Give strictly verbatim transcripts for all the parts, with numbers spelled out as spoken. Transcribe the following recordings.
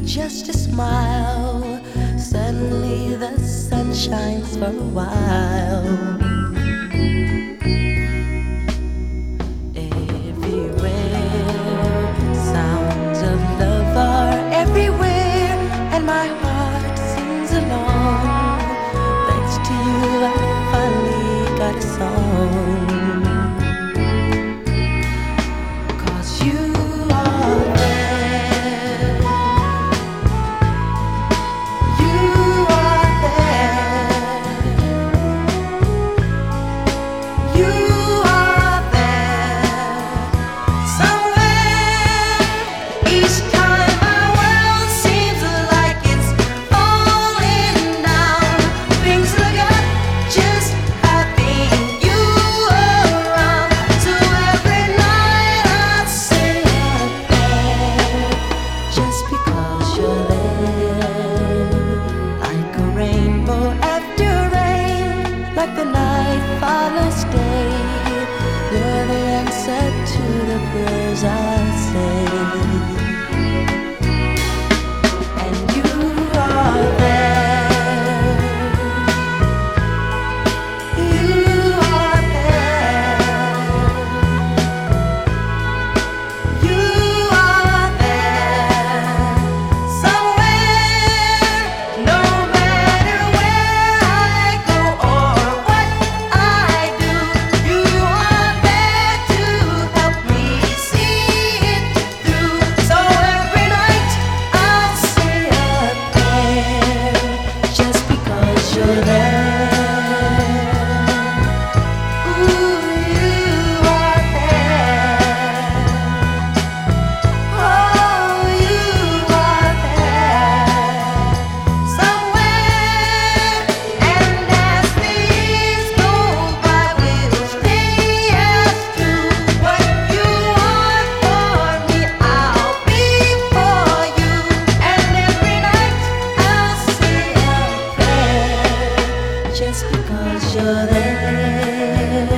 just a smile. Suddenly the sun shines for a while. Everywhere, sounds of love are everywhere, and my heart sings along. Thanks to you, I finally got a song. 'Cause you are there. You are there. You are there. Somewhere, each time my world seems like it's falling down. Things look up just having you around. So every night I say a prayer, just because you're there. Like a rainbow after rain, like the night follows day. You're the answer to the prayers I say. And you are there. You are there. You are there. Somewhere, no matter where I go or what I do, you are there to help me see it through. So every night I'll say a prayer, just because you're there. Ooh, you are there. Oh, you are there. Somewhere, and as the years go by, we'll stay as true. What you are for me, I'll be for you. And every night I'll say a prayer, just because you're there.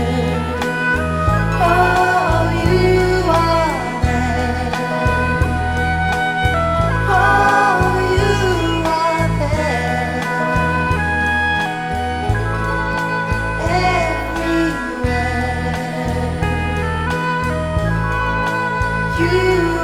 Oh, you are there. Oh, you are there. Everywhere. You